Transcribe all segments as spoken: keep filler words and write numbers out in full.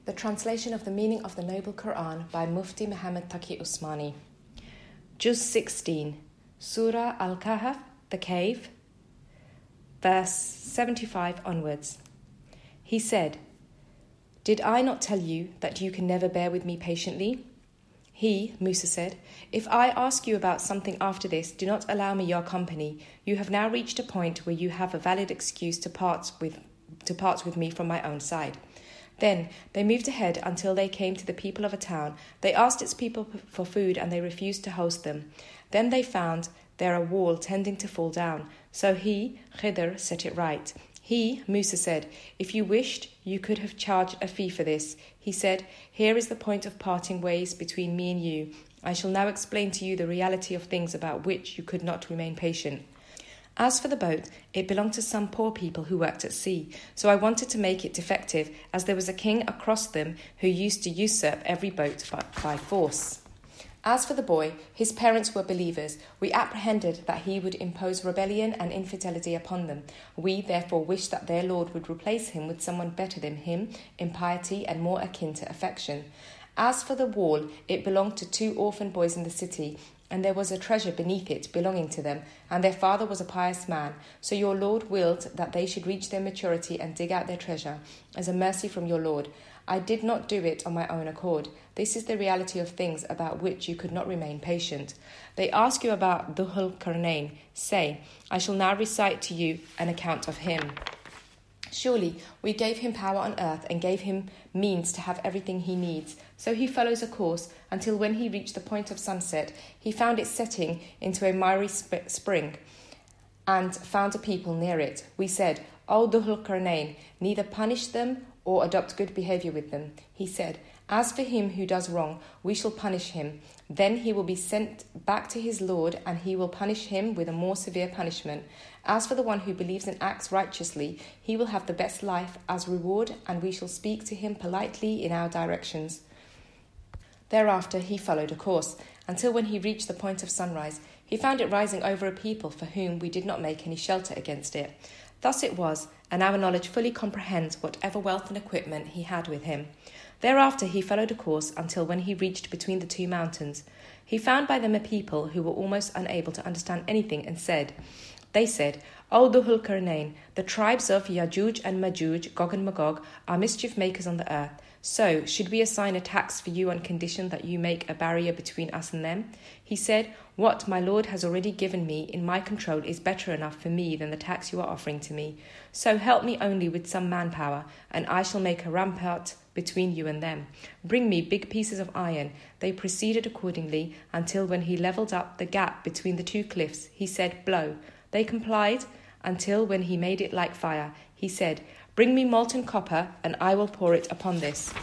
The translation of the meaning of the Noble Quran by Mufti Muhammad Taqi Usmani. Juz sixteen, Surah Al-Kahf, the Cave, verse seventy-five onwards. He said, "Did I not tell you that you can never bear with me patiently?" He, Musa, said, "If I ask you about something after this, do not allow me your company. You have now reached a point where you have a valid excuse to part with, to part with me from my own side." Then they moved ahead until they came to the people of a town. They asked its people for food and they refused to host them. Then they found there a wall tending to fall down. So he, Khidr, set it right. He, Musa, said, "If you wished, you could have charged a fee for this." He said, "Here is the point of parting ways between me and you. I shall now explain to you the reality of things about which you could not remain patient. As for the boat, it belonged to some poor people who worked at sea, so I wanted to make it defective, as there was a king across them who used to usurp every boat by, by force. As for the boy, his parents were believers. We apprehended that he would impose rebellion and infidelity upon them. We therefore wished that their Lord would replace him with someone better than him in piety and more akin to affection. As for the wall, it belonged to two orphan boys in the city, and there was a treasure beneath it belonging to them, and their father was a pious man. So your Lord willed that they should reach their maturity and dig out their treasure, as a mercy from your Lord. I did not do it on my own accord. This is the reality of things about which you could not remain patient. They ask you about Dhul Qarnayn. Say, I shall now recite to you an account of him. Surely we gave him power on earth and gave him means to have everything he needs. So he follows a course until when he reached the point of sunset, he found it setting into a miry sp- spring and found a people near it. We said, O Dhul Qarnayn, neither punish them or adopt good behavior with them. He said, as for him who does wrong, we shall punish him. Then he will be sent back to his Lord, and he will punish him with a more severe punishment. As for the one who believes and acts righteously, he will have the best life as reward, and we shall speak to him politely in our directions. Thereafter he followed a course, until when he reached the point of sunrise, he found it rising over a people for whom we did not make any shelter against it. Thus it was, and our knowledge fully comprehends whatever wealth and equipment he had with him. Thereafter he followed a course until when he reached between the two mountains. He found by them a people who were almost unable to understand anything and said, They said, O Dhul Qarnayn, the tribes of Yajuj and Majuj, Gog and Magog, are mischief makers on the earth. So, should we assign a tax for you on condition that you make a barrier between us and them? He said, What my Lord has already given me in my control is better enough for me than the tax you are offering to me. So help me only with some manpower, and I shall make a rampart between you and them. Bring me big pieces of iron. They proceeded accordingly until when he levelled up the gap between the two cliffs, he said, Blow. They complied until when he made it like fire. He said, Bring me molten copper, and I will pour it upon this.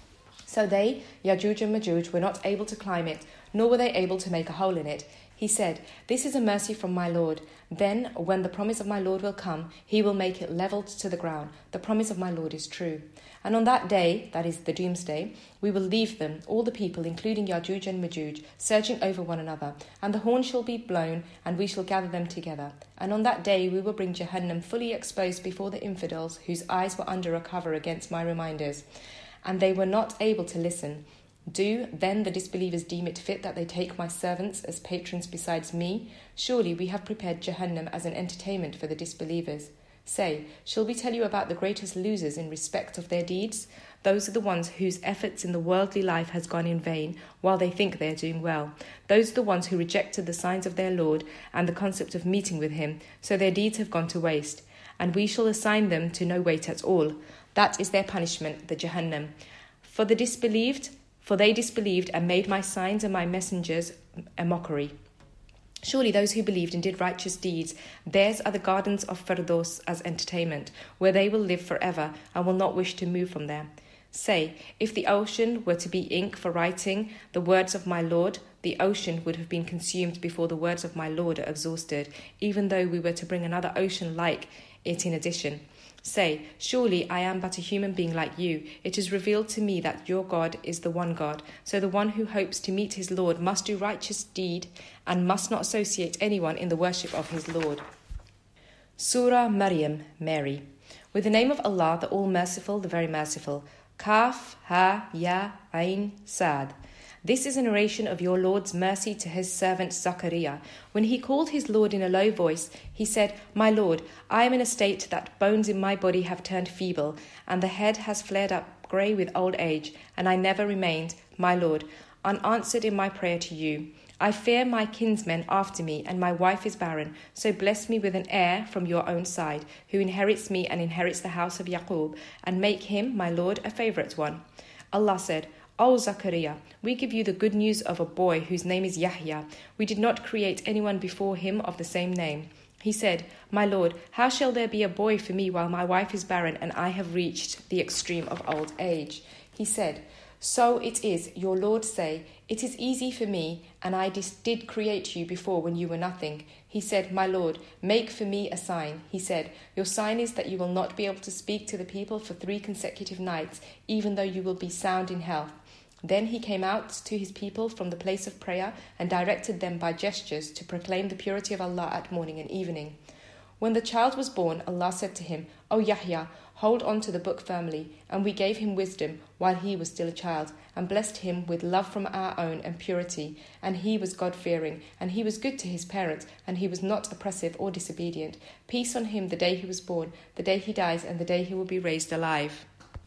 So they, Yajuj and Majuj, were not able to climb it, nor were they able to make a hole in it. He said, This is a mercy from my Lord. Then, when the promise of my Lord will come, he will make it levelled to the ground. The promise of my Lord is true. And on that day, that is the doomsday, we will leave them, all the people, including Yajuj and Majuj, surging over one another, and the horn shall be blown, and we shall gather them together. And on that day we will bring Jahannam fully exposed before the infidels, whose eyes were under a cover against my reminders, and they were not able to listen. Do then the disbelievers deem it fit that they take my servants as patrons besides me? Surely we have prepared Jahannam as an entertainment for the disbelievers. Say, shall we tell you about the greatest losers in respect of their deeds? Those are the ones whose efforts in the worldly life has gone in vain, while they think they are doing well. Those are the ones who rejected the signs of their Lord and the concept of meeting with him, so their deeds have gone to waste. And we shall assign them to no weight at all. That is their punishment, the Jahannam. For the disbelieved, for they disbelieved and made my signs and my messengers a mockery. Surely those who believed and did righteous deeds, theirs are the gardens of Firdaus as entertainment, where they will live forever and will not wish to move from there. Say, if the ocean were to be ink for writing the words of my Lord, the ocean would have been consumed before the words of my Lord are exhausted, even though we were to bring another ocean like it in addition. Say, surely I am but a human being like you. It is revealed to me that your God is the one God. So the one who hopes to meet his Lord must do righteous deed and must not associate anyone in the worship of his Lord. Surah Maryam, Mary. With the name of Allah, the All-Merciful, the Very Merciful. Kaf, Ha, Ya, Ain, Sad. This is a narration of your Lord's mercy to his servant Zachariah. When he called his Lord in a low voice, he said, My Lord, I am in a state that bones in my body have turned feeble, and the head has flared up grey with old age, and I never remained, my Lord, unanswered in my prayer to you. I fear my kinsmen after me, and my wife is barren, so bless me with an heir from your own side, who inherits me and inherits the house of Yaqub, and make him, my Lord, a favourite one. Allah said, O Zachariah, we give you the good news of a boy whose name is Yahya. We did not create anyone before him of the same name. He said, My Lord, how shall there be a boy for me while my wife is barren and I have reached the extreme of old age? He said, So it is, your Lord say, It is easy for me, and I did create you before when you were nothing. He said, My Lord, make for me a sign. He said, Your sign is that you will not be able to speak to the people for three consecutive nights, even though you will be sound in health. Then he came out to his people from the place of prayer and directed them by gestures to proclaim the purity of Allah at morning and evening. When the child was born, Allah said to him, O Yahya, hold on to the book firmly, and we gave him wisdom while he was still a child, and blessed him with love from our own and purity, and he was God-fearing, and he was good to his parents, and he was not oppressive or disobedient. Peace on him the day he was born, the day he dies, and the day he will be raised alive.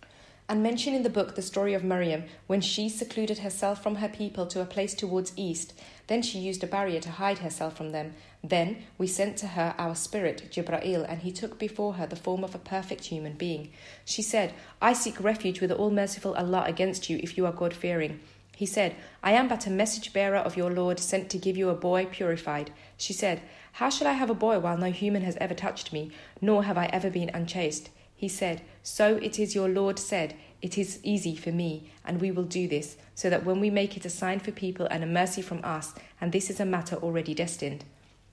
And mention in the book the story of Maryam, when she secluded herself from her people to a place towards east. Then she used a barrier to hide herself from them. Then we sent to her our spirit, Jibra'il, and he took before her the form of a perfect human being. She said, I seek refuge with the all-merciful Allah against you if you are God-fearing. He said, I am but a message-bearer of your Lord, sent to give you a boy purified. She said, How shall I have a boy while no human has ever touched me, nor have I ever been unchaste? He said, So it is your Lord said, It is easy for me, and we will do this, so that when we make it a sign for people and a mercy from us, and this is a matter already destined.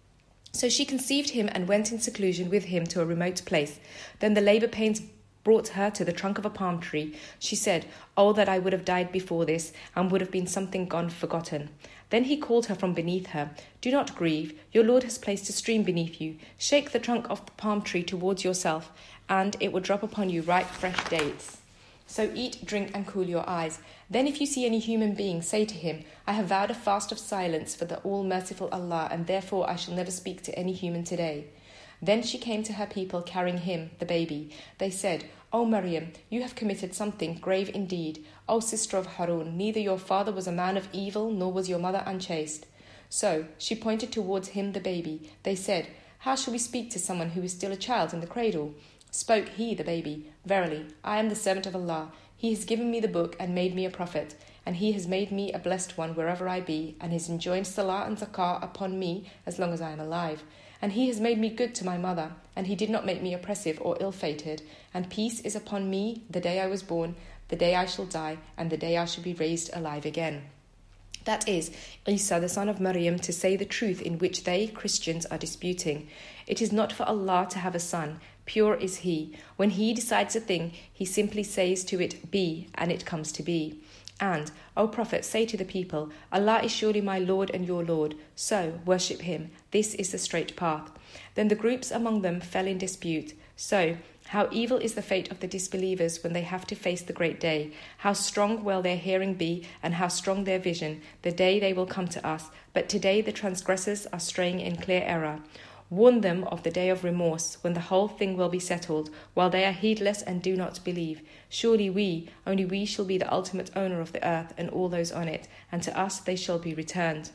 So she conceived him and went in seclusion with him to a remote place. Then the labour pains brought her to the trunk of a palm tree. She said, Oh, that I would have died before this, and would have been something gone forgotten. Then he called her from beneath her. Do not grieve, your Lord has placed a stream beneath you. Shake the trunk of the palm tree towards yourself, and it will drop upon you ripe fresh dates. So eat, drink, and cool your eyes. Then if you see any human being, say to him, I have vowed a fast of silence for the all-merciful Allah, and therefore I shall never speak to any human today. Then she came to her people carrying him, the baby. They said, O Maryam, you have committed something grave indeed. O sister of Harun, neither your father was a man of evil, nor was your mother unchaste. So she pointed towards him, the baby. They said, How shall we speak to someone who is still a child in the cradle? Spoke he, the baby, Verily, I am the servant of Allah. He has given me the book and made me a prophet, and he has made me a blessed one wherever I be, and has enjoined salah and zakah upon me as long as I am alive. And he has made me good to my mother, and he did not make me oppressive or ill-fated. And peace is upon me the day I was born, the day I shall die, and the day I shall be raised alive again. That is, Isa, the son of Maryam, to say the truth in which they, Christians, are disputing. It is not for Allah to have a son. Pure is he. When he decides a thing, he simply says to it, be, and it comes to be. And, O Prophet, say to the people, Allah is surely my Lord and your Lord, so worship him. This is the straight path. Then the groups among them fell in dispute. So, how evil is the fate of the disbelievers when they have to face the great day. How strong will their hearing be, and how strong their vision, the day they will come to us. But today the transgressors are straying in clear error. Warn them of the day of remorse, when the whole thing will be settled, while they are heedless and do not believe. Surely we, only we shall be the ultimate owner of the earth and all those on it, and to us they shall be returned.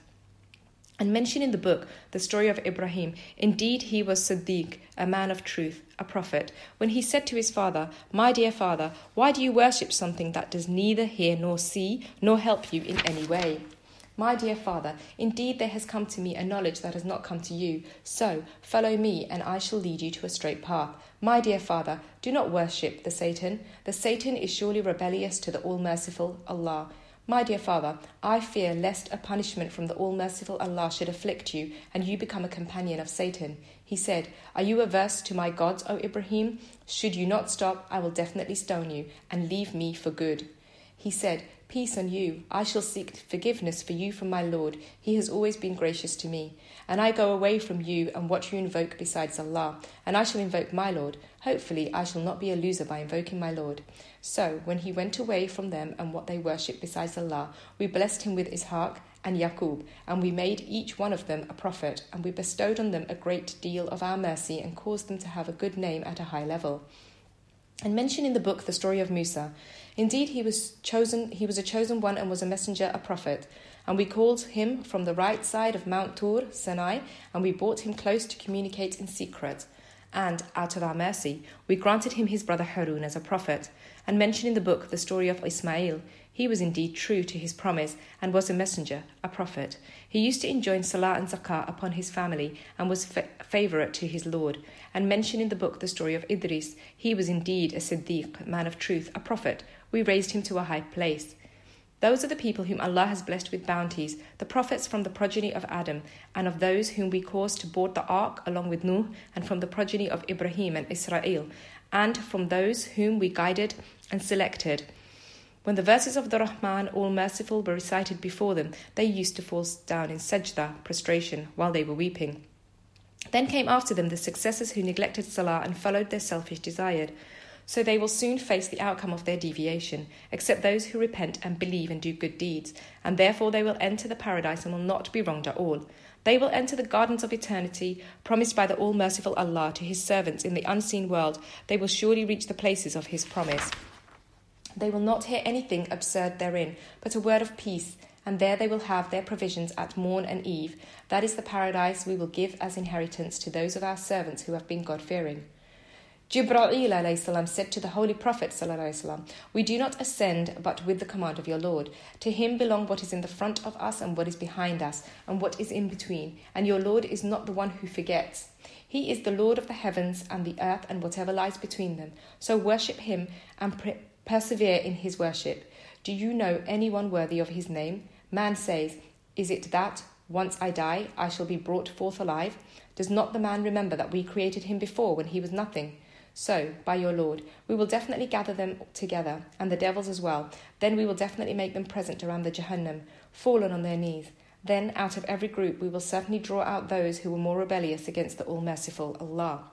And mention in the book the story of Ibrahim. Indeed, he was Siddiq, a man of truth, a prophet, when he said to his father, My dear father, why do you worship something that does neither hear nor see, nor help you in any way? My dear father, indeed there has come to me a knowledge that has not come to you. So, follow me, and I shall lead you to a straight path. My dear father, do not worship the Satan. The Satan is surely rebellious to the all-merciful Allah. My dear father, I fear lest a punishment from the all-merciful Allah should afflict you, and you become a companion of Satan. He said, Are you averse to my gods, O Ibrahim? Should you not stop, I will definitely stone you, and leave me for good. He said, "Peace on you. I shall seek forgiveness for you from my Lord. He has always been gracious to me. And I go away from you and what you invoke besides Allah, and I shall invoke my Lord. Hopefully I shall not be a loser by invoking my Lord." So when he went away from them and what they worshipped besides Allah, we blessed him with Ishaq and Yaqub, and we made each one of them a prophet, and we bestowed on them a great deal of our mercy and caused them to have a good name at a high level. And mention in the book the story of Musa. Indeed, he was chosen. He was a chosen one and was a messenger, a prophet. And we called him from the right side of Mount Tur, Sinai, and we brought him close to communicate in secret. And, out of our mercy, we granted him his brother Harun as a prophet. And mention in the book the story of Ismail. He was indeed true to his promise and was a messenger, a prophet. He used to enjoin Salah and Zakah upon his family and was fa- favourite to his Lord. And mention in the book the story of Idris. He was indeed a Siddiq, man of truth, a prophet. We raised him to a high place. Those are the people whom Allah has blessed with bounties, the prophets from the progeny of Adam, and of those whom we caused to board the ark along with Nuh, and from the progeny of Ibrahim and Israel, and from those whom we guided and selected. When the verses of the Rahman, All-Merciful, were recited before them, they used to fall down in sajda, prostration, while they were weeping. Then came after them the successors who neglected Salah and followed their selfish desire. So they will soon face the outcome of their deviation, except those who repent and believe and do good deeds, and therefore they will enter the paradise and will not be wronged at all. They will enter the gardens of eternity, promised by the All-Merciful Allah to his servants in the unseen world. They will surely reach the places of his promise. They will not hear anything absurd therein, but a word of peace, and there they will have their provisions at morn and eve. That is the paradise we will give as inheritance to those of our servants who have been God-fearing. Jibreel alayhi salam said to the Holy Prophet sallallahu alayhi wasallam, "We do not ascend but with the command of your Lord. To him belong what is in the front of us and what is behind us, and what is in between, and your Lord is not the one who forgets. He is the Lord of the heavens and the earth and whatever lies between them. So worship him and pre- persevere in his worship. Do you know anyone worthy of his name? Man says, is it that, once I die, I shall be brought forth alive? Does not the man remember that we created him before when he was nothing? So, by your Lord, we will definitely gather them together, and the devils as well. Then we will definitely make them present around the Jahannam, fallen on their knees. Then, out of every group, we will certainly draw out those who were more rebellious against the All-Merciful Allah.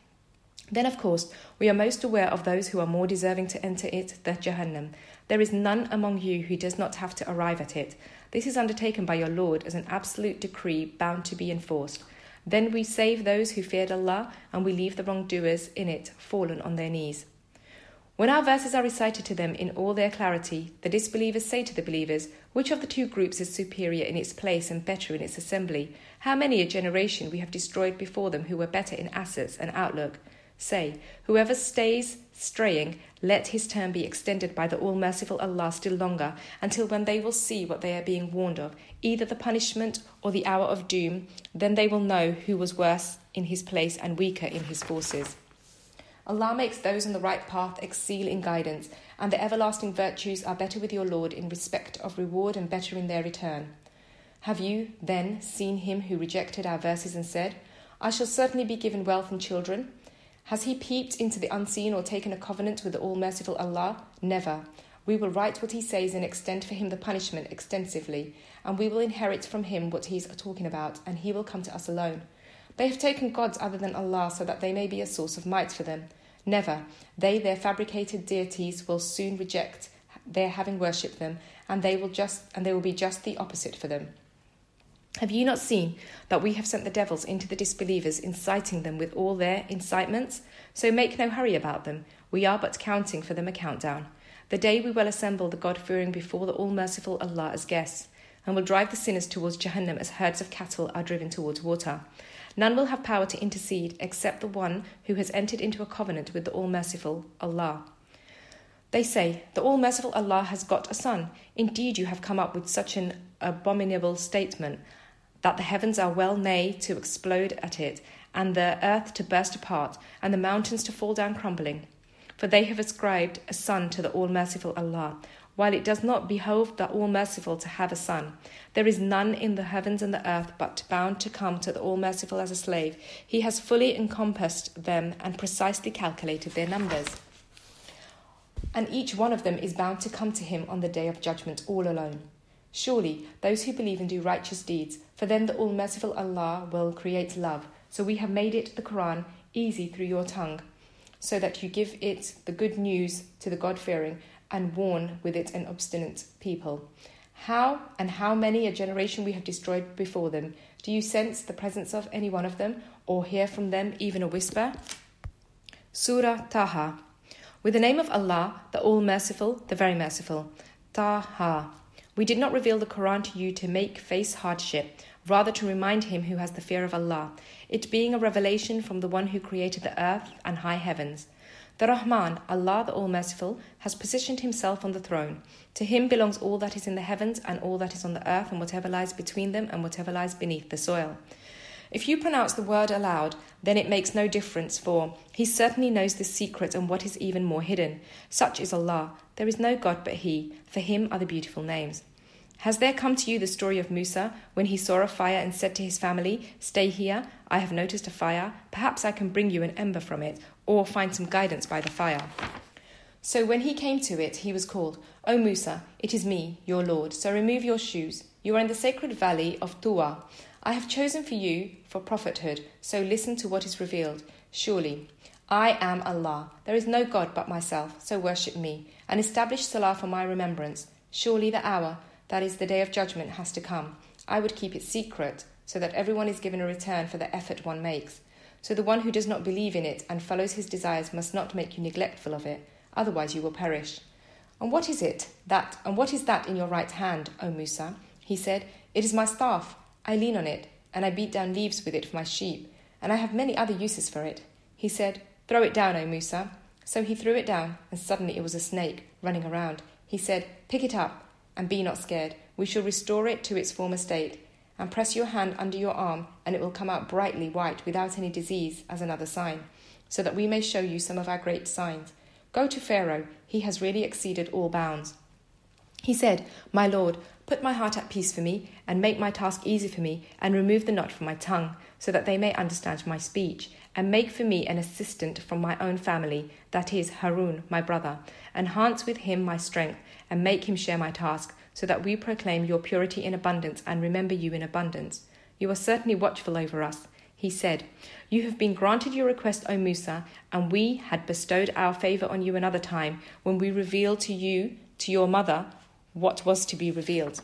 Then, of course, we are most aware of those who are more deserving to enter it, the Jahannam. There is none among you who does not have to arrive at it. This is undertaken by your Lord as an absolute decree bound to be enforced. Then we save those who feared Allah, and we leave the wrongdoers in it, fallen on their knees. When our verses are recited to them in all their clarity, the disbelievers say to the believers, which of the two groups is superior in its place and better in its assembly? How many a generation we have destroyed before them who were better in assets and outlook? Say, whoever stays straying, let his term be extended by the All-Merciful Allah still longer, until when they will see what they are being warned of, either the punishment or the hour of doom, then they will know who was worse in his place and weaker in his forces. Allah makes those on the right path excel in guidance, and the everlasting virtues are better with your Lord in respect of reward and better in their return. Have you, then, seen him who rejected our verses and said, I shall certainly be given wealth and children? Has he peeped into the unseen or taken a covenant with the All-Merciful Allah? Never. We will write what he says and extend for him the punishment extensively, and we will inherit from him what he is talking about, and he will come to us alone. They have taken gods other than Allah so that they may be a source of might for them. Never. They, their fabricated deities, will soon reject their having worshipped them, and they will just and they will be just the opposite for them. Have you not seen that we have sent the devils into the disbelievers, inciting them with all their incitements? So make no hurry about them. We are but counting for them a countdown. The day we will assemble the God-fearing before the All-Merciful Allah as guests, and will drive the sinners towards Jahannam as herds of cattle are driven towards water. None will have power to intercede except the one who has entered into a covenant with the All-Merciful Allah. They say, the All-Merciful Allah has got a son. Indeed, you have come up with such an abominable statement, that the heavens are well nigh to explode at it, and the earth to burst apart, and the mountains to fall down crumbling. For they have ascribed a son to the All-Merciful Allah, while it does not behove the All-Merciful to have a son. There is none in the heavens and the earth but bound to come to the All-Merciful as a slave. He has fully encompassed them and precisely calculated their numbers. and each one of them is bound to come to him on the day of judgment all alone. Surely, those who believe and do righteous deeds, for them the all-merciful Allah will create love. So we have made it, the Quran, easy through your tongue, so that you give it the good news to the God-fearing and warn with it an obstinate people. How and how many a generation we have destroyed before them. Do you sense the presence of any one of them, or hear from them even a whisper? Surah Taha. With the name of Allah, the All-Merciful, the Very Merciful. Taha. We did not reveal the Quran to you to make face hardship, rather to remind him who has the fear of Allah, it being a revelation from the one who created the earth and high heavens. The Rahman, Allah the All-Merciful, has positioned himself on the throne. To him belongs all that is in the heavens and all that is on the earth and whatever lies between them and whatever lies beneath the soil. If you pronounce the word aloud, then it makes no difference, for he certainly knows the secret and what is even more hidden. Such is Allah. There is no God but he. For him are the beautiful names. Has there come to you the story of Musa, when he saw a fire and said to his family, "Stay here, I have noticed a fire, perhaps I can bring you an ember from it, or find some guidance by the fire." So when he came to it, he was called, "O Musa, it is me, your Lord, so remove your shoes. You are in the sacred valley of Tuwa. I have chosen for you for prophethood, so listen to what is revealed. Surely, I am Allah, there is no God but myself, so worship me, and establish salah for my remembrance. Surely the hour, that is the day of judgment, has to come. I would keep it secret, so that everyone is given a return for the effort one makes. So the one who does not believe in it and follows his desires must not make you neglectful of it, otherwise you will perish. And what is it that, and what is that in your right hand, O Musa? He said, It is my staff. I lean on it, and I beat down leaves with it for my sheep, and I have many other uses for it. He said, Throw it down, O Musa. So he threw it down, and suddenly it was a snake running around. He said, Pick it up, and be not scared. We shall restore it to its former state. And press your hand under your arm, and it will come out brightly white without any disease as another sign, so that we may show you some of our great signs. Go to Pharaoh, he has really exceeded all bounds. He said, My Lord, put my heart at peace for me, and make my task easy for me, and remove the knot from my tongue, so that they may understand my speech, and make for me an assistant from my own family, that is, Harun, my brother. Enhance with him my strength, and make him share my task, so that we proclaim your purity in abundance and remember you in abundance. You are certainly watchful over us. He said, You have been granted your request, O Musa, and we had bestowed our favour on you another time, when we revealed to you, to your mother, what was to be revealed.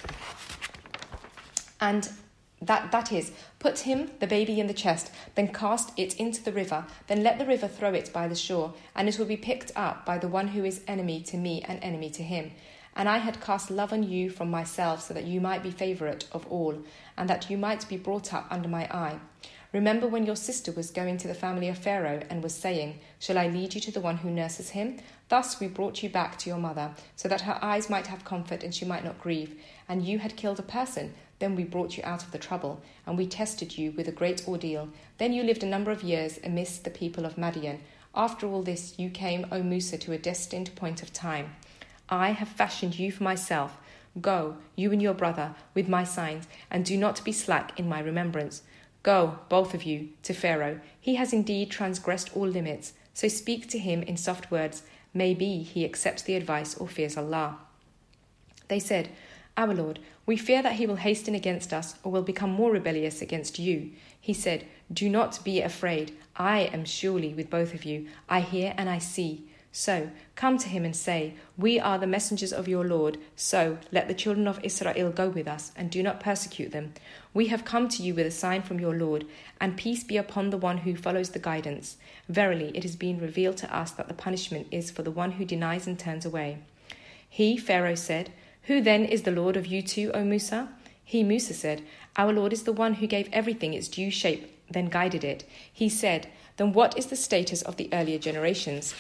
And that that is, put him, the baby, in the chest, then cast it into the river, then let the river throw it by the shore, and it will be picked up by the one who is enemy to me and enemy to him. And I had cast love on you from myself, so that you might be favourite of all, and that you might be brought up under my eye. Remember when your sister was going to the family of Pharaoh and was saying, Shall I lead you to the one who nurses him? Thus we brought you back to your mother, so that her eyes might have comfort and she might not grieve. And you had killed a person. Then we brought you out of the trouble, and we tested you with a great ordeal. Then you lived a number of years amidst the people of Madian. After all this, you came, O Musa, to a destined point of time. I have fashioned you for myself. Go, you and your brother, with my signs, and do not be slack in my remembrance. Go, both of you, to Pharaoh. He has indeed transgressed all limits, so speak to him in soft words. Maybe he accepts the advice or fears Allah. They said, Our Lord, we fear that he will hasten against us or will become more rebellious against you. He said, Do not be afraid. I am surely with both of you. I hear and I see. So come to him and say, We are the messengers of your Lord, so let the children of Israel go with us, and do not persecute them. We have come to you with a sign from your Lord, and peace be upon the one who follows the guidance. Verily, it has been revealed to us that the punishment is for the one who denies and turns away. He, Pharaoh, said, Who then is the Lord of you two, O Musa? He, Musa, said, Our Lord is the one who gave everything its due shape, then guided it. He said, Then what is the status of the earlier generations?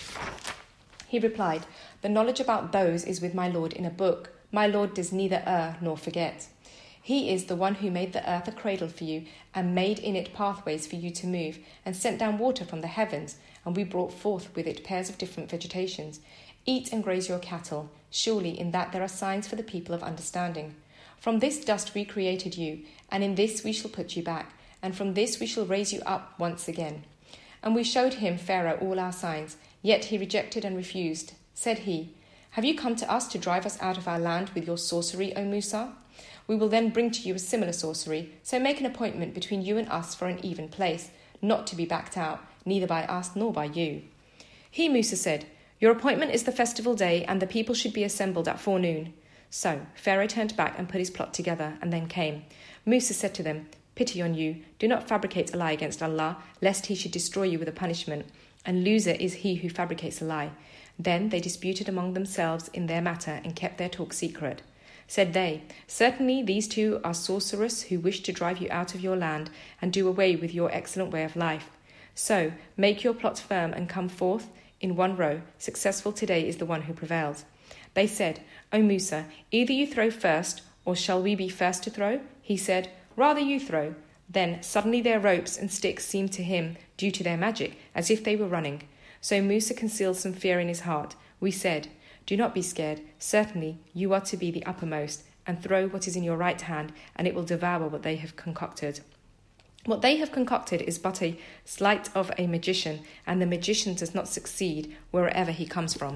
He replied, The knowledge about those is with my Lord in a book. My Lord does neither err nor forget. He is the one who made the earth a cradle for you, and made in it pathways for you to move, and sent down water from the heavens, and we brought forth with it pairs of different vegetations. Eat and graze your cattle. Surely in that there are signs for the people of understanding. From this dust we created you, and in this we shall put you back, and from this we shall raise you up once again. And we showed him, Pharaoh, all our signs, yet he rejected and refused. Said he, "Have you come to us to drive us out of our land with your sorcery, O Musa? We will then bring to you a similar sorcery, so make an appointment between you and us for an even place, not to be backed out, neither by us nor by you." He, Musa, said, "Your appointment is the festival day, and the people should be assembled at forenoon." So Pharaoh turned back and put his plot together, and then came. Musa said to them, "Pity on you, do not fabricate a lie against Allah, lest he should destroy you with a punishment, and loser is he who fabricates a lie." Then they disputed among themselves in their matter and kept their talk secret. Said they, "Certainly these two are sorcerers who wish to drive you out of your land and do away with your excellent way of life. So make your plot firm and come forth in one row. Successful today is the one who prevails." They said, "O Musa, either you throw first, or shall we be first to throw?" He said, "Rather you throw." Then suddenly their ropes and sticks seemed to him, due to their magic, as if they were running. So Musa concealed some fear in his heart. We said, "Do not be scared. Certainly you are to be the uppermost, and throw what is in your right hand, and it will devour what they have concocted." What they have concocted is but a sleight of a magician, and the magician does not succeed wherever he comes from.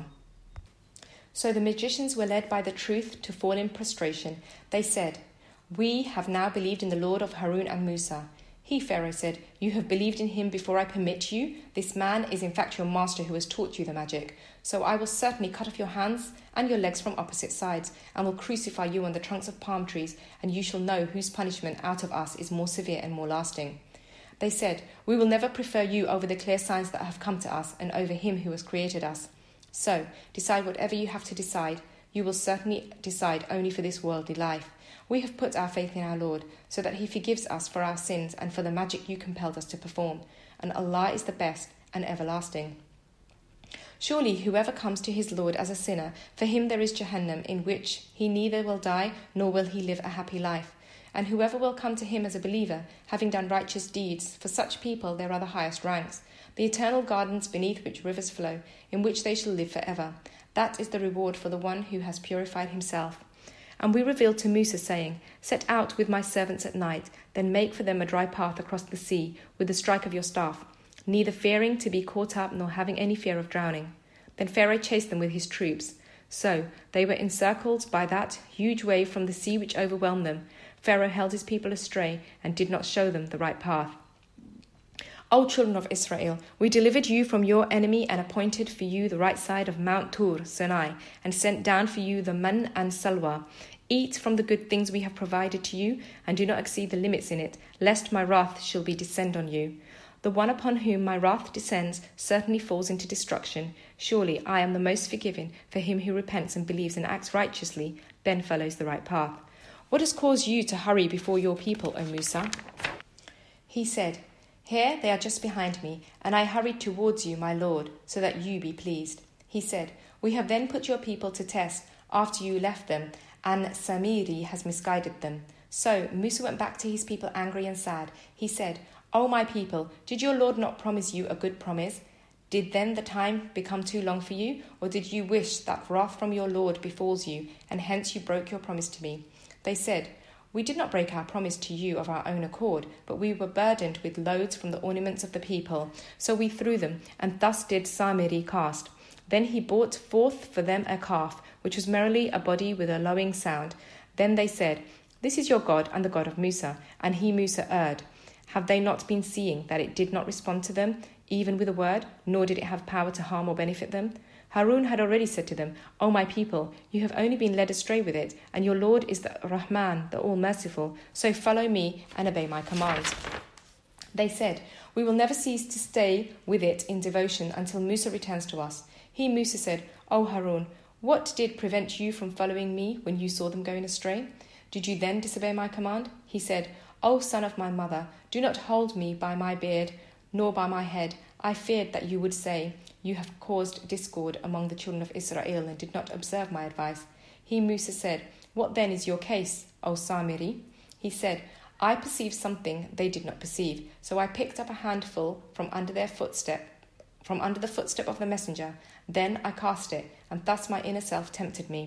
So the magicians were led by the truth to fall in prostration. They said, "We have now believed in the Lord of Harun and Musa." He, Pharaoh, said, "You have believed in him before I permit you? This man is in fact your master who has taught you the magic. So I will certainly cut off your hands and your legs from opposite sides, and will crucify you on the trunks of palm trees, and you shall know whose punishment out of us is more severe and more lasting." They said, "We will never prefer you over the clear signs that have come to us, and over him who has created us. So decide whatever you have to decide. You will certainly decide only for this worldly life. We have put our faith in our Lord, so that he forgives us for our sins and for the magic you compelled us to perform. And Allah is the best and everlasting. Surely whoever comes to his Lord as a sinner, for him there is Jahannam, in which he neither will die nor will he live a happy life. And whoever will come to him as a believer, having done righteous deeds, for such people there are the highest ranks, the eternal gardens beneath which rivers flow, in which they shall live forever. That is the reward for the one who has purified himself. And we revealed to Musa, saying, "Set out with my servants at night, then make for them a dry path across the sea with the strike of your staff, neither fearing to be caught up nor having any fear of drowning." Then Pharaoh chased them with his troops. So they were encircled by that huge wave from the sea which overwhelmed them. Pharaoh held his people astray and did not show them the right path. O children of Israel, we delivered you from your enemy and appointed for you the right side of Mount Tur, Sinai, and sent down for you the man and salwa. Eat from the good things we have provided to you, and do not exceed the limits in it, lest my wrath shall be descend on you. The one upon whom my wrath descends certainly falls into destruction. Surely I am the most forgiving for him who repents and believes and acts righteously, then follows the right path. What has caused you to hurry before your people, O Musa? He said, "Here they are just behind me, and I hurried towards you, my Lord, so that you be pleased." He said, "We have then put your people to test after you left them, and Samiri has misguided them." So Musa went back to his people angry and sad. He said, "O my people, did your Lord not promise you a good promise? Did then the time become too long for you, or did you wish that wrath from your Lord befalls you, and hence you broke your promise to me?" They said, "We did not break our promise to you of our own accord, but we were burdened with loads from the ornaments of the people. So we threw them, and thus did Samiri cast. Then he brought forth for them a calf, which was merely a body with a lowing sound. Then they said, 'This is your God and the God of Musa.' And he, Musa, erred. Have they not been seeing that it did not respond to them, even with a word, nor did it have power to harm or benefit them? Harun had already said to them, 'O my people, you have only been led astray with it, and your Lord is the Rahman, the All-Merciful, so follow me and obey my commands.' They said, 'We will never cease to stay with it in devotion until Musa returns to us.' He, Musa, said, 'O Harun, what did prevent you from following me when you saw them going astray? Did you then disobey my command?' He said, 'O son of my mother, do not hold me by my beard, nor by my head. I feared that you would say, you have caused discord among the children of Israel and did not observe my advice.' He, Musa, said, 'What then is your case, O Samiri?' He said, 'I perceived something they did not perceive, so I picked up a handful from under their footstep, from under the footstep of the messenger. Then I cast it, and thus my inner self tempted me.'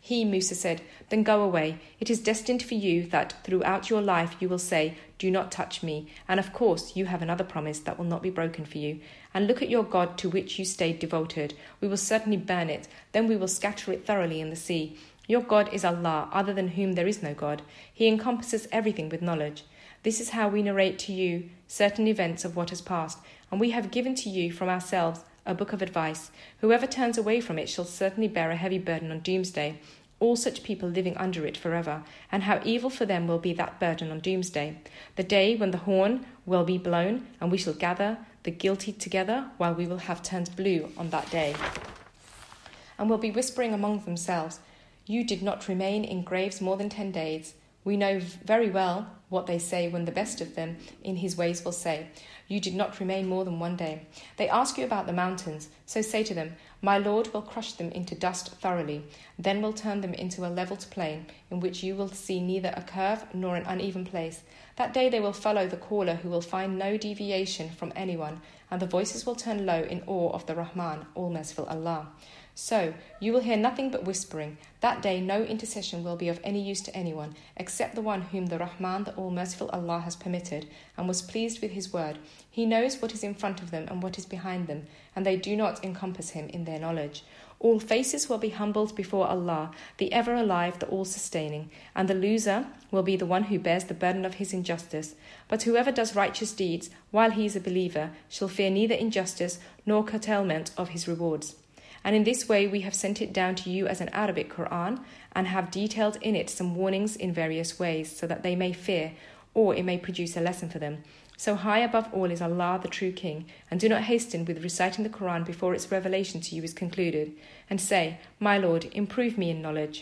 He, Musa, said, "Then go away. It is destined for you that throughout your life you will say, 'Do not touch me.' And of course you have another promise that will not be broken for you. And look at your God to which you stayed devoted. We will certainly burn it. Then we will scatter it thoroughly in the sea. Your God is Allah, other than whom there is no God. He encompasses everything with knowledge. This is how we narrate to you certain events of what has passed, and we have given to you from ourselves a book of advice. Whoever turns away from it shall certainly bear a heavy burden on doomsday, all such people living under it forever, and how evil for them will be that burden on doomsday, the day when the horn will be blown, and we shall gather the guilty together, while we will have turned blue on that day, and will be whispering among themselves, 'You did not remain in graves more than ten days.' We know very well what they say when the best of them in his ways will say, 'You did not remain more than one day.' They ask you about the mountains, so say to them, 'My Lord will crush them into dust thoroughly, then will turn them into a levelled plain, in which you will see neither a curve nor an uneven place. That day they will follow the caller who will find no deviation from anyone, and the voices will turn low in awe of the Rahman, all-merciful Allah. So you will hear nothing but whispering. That day no intercession will be of any use to anyone, except the one whom the Rahman, the all-merciful Allah, has permitted, and was pleased with his word. He knows what is in front of them and what is behind them, and they do not encompass him in their knowledge. All faces will be humbled before Allah, the ever-alive, the all-sustaining, and the loser will be the one who bears the burden of his injustice. But whoever does righteous deeds while he is a believer shall fear neither injustice nor curtailment of his rewards. And in this way we have sent it down to you as an Arabic Quran, and have detailed in it some warnings in various ways, so that they may fear, or it may produce a lesson for them. So high above all is Allah, the true King, and do not hasten with reciting the Quran before its revelation to you is concluded, and say, 'My Lord, improve me in knowledge.'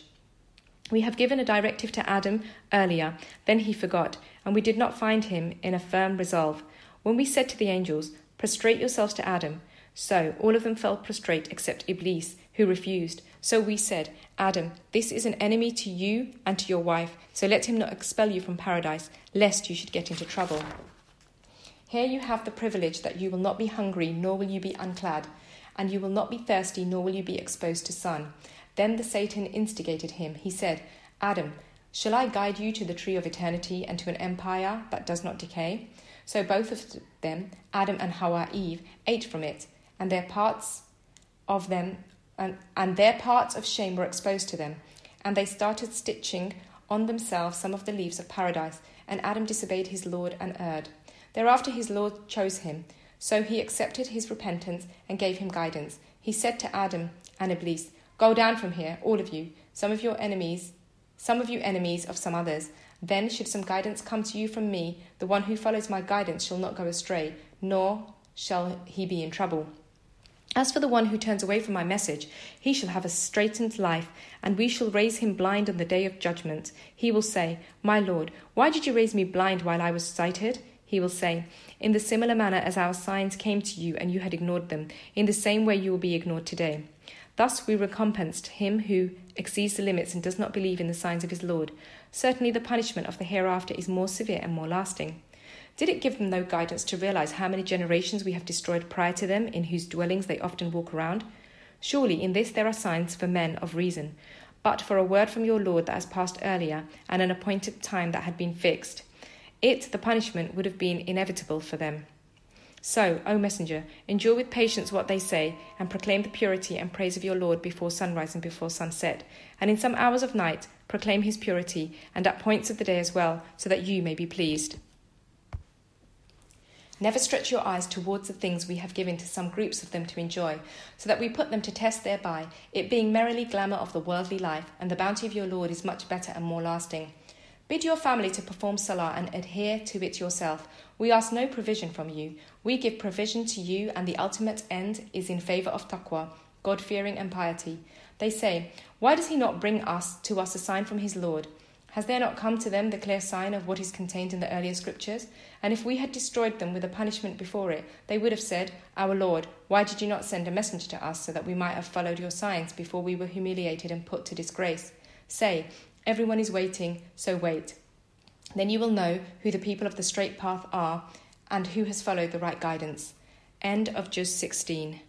We have given a directive to Adam earlier, then he forgot, and we did not find him in a firm resolve. When we said to the angels, 'Prostrate yourselves to Adam,' so all of them fell prostrate except Iblis, who refused. So we said, 'Adam, this is an enemy to you and to your wife, so let him not expel you from paradise, lest you should get into trouble. Here you have the privilege that you will not be hungry, nor will you be unclad, and you will not be thirsty, nor will you be exposed to sun.' Then the Satan instigated him. He said, 'Adam, shall I guide you to the tree of eternity and to an empire that does not decay?' So both of them, Adam and Hawa, Eve, ate from it, and their parts of them and, and their parts of shame were exposed to them, and they started stitching on themselves some of the leaves of paradise, and Adam disobeyed his Lord and erred. Thereafter his Lord chose him, so he accepted his repentance and gave him guidance. He said to Adam and Iblis, 'Go down from here, all of you, some of your enemies, some of you enemies of some others. Then should some guidance come to you from me, the one who follows my guidance shall not go astray, nor shall he be in trouble. As for the one who turns away from my message, he shall have a straitened life, and we shall raise him blind on the day of judgment. He will say, 'My Lord, why did you raise me blind while I was sighted?' He will say, 'In the similar manner as our signs came to you and you had ignored them, in the same way you will be ignored today.' Thus we recompensed him who exceeds the limits and does not believe in the signs of his Lord. Certainly the punishment of the hereafter is more severe and more lasting. Did it give them no guidance to realize how many generations we have destroyed prior to them, in whose dwellings they often walk around? Surely in this there are signs for men of reason. But for a word from your Lord that has passed earlier, and an appointed time that had been fixed, it, the punishment, would have been inevitable for them. So, O Messenger, endure with patience what they say, and proclaim the purity and praise of your Lord before sunrise and before sunset, and in some hours of night proclaim his purity, and at points of the day as well, so that you may be pleased. Never stretch your eyes towards the things we have given to some groups of them to enjoy, so that we put them to test thereby, it being merely glamour of the worldly life, and the bounty of your Lord is much better and more lasting. Bid your family to perform salah and adhere to it yourself. We ask no provision from you. We give provision to you, and the ultimate end is in favour of taqwa, God-fearing and piety. They say, 'Why does he not bring us to us a sign from his Lord? Has there not come to them the clear sign of what is contained in the earlier scriptures? And if we had destroyed them with a punishment before it, they would have said, Our Lord, why did you not send a messenger to us so that we might have followed your signs before we were humiliated and put to disgrace? Say, everyone is waiting, so wait. Then you will know who the people of the straight path are and who has followed the right guidance. End of Juz sixteen.